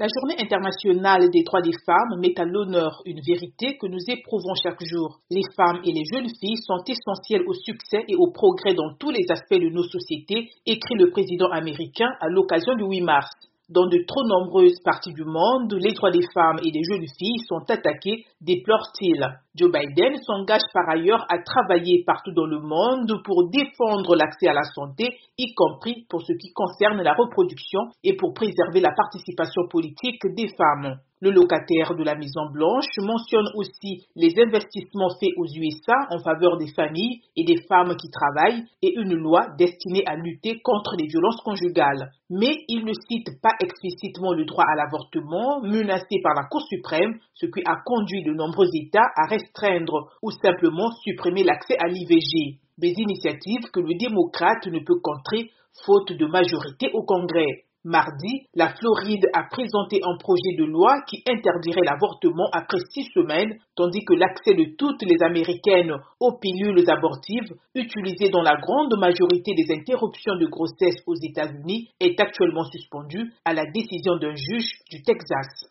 La Journée internationale des droits des femmes met à l'honneur une vérité que nous éprouvons chaque jour. Les femmes et les jeunes filles sont essentielles au succès et au progrès dans tous les aspects de nos sociétés, écrit le président américain à l'occasion du 8 mars. Dans de trop nombreuses parties du monde, les droits des femmes et des jeunes filles sont attaqués, déplore-t-il. Joe Biden s'engage par ailleurs à travailler partout dans le monde pour défendre l'accès à la santé, y compris pour ce qui concerne la reproduction et pour préserver la participation politique des femmes. Le locataire de la Maison-Blanche mentionne aussi les investissements faits aux USA en faveur des familles et des femmes qui travaillent et une loi destinée à lutter contre les violences conjugales. Mais il ne cite pas explicitement le droit à l'avortement menacé par la Cour suprême, ce qui a conduit de nombreux États à restreindre ou simplement supprimer l'accès à l'IVG. Des initiatives que le démocrate ne peut contrer faute de majorité au Congrès. Mardi, la Floride a présenté un projet de loi qui interdirait l'avortement après 6 semaines, tandis que l'accès de toutes les Américaines aux pilules abortives, utilisées dans la grande majorité des interruptions de grossesse aux États-Unis, est actuellement suspendu à la décision d'un juge du Texas.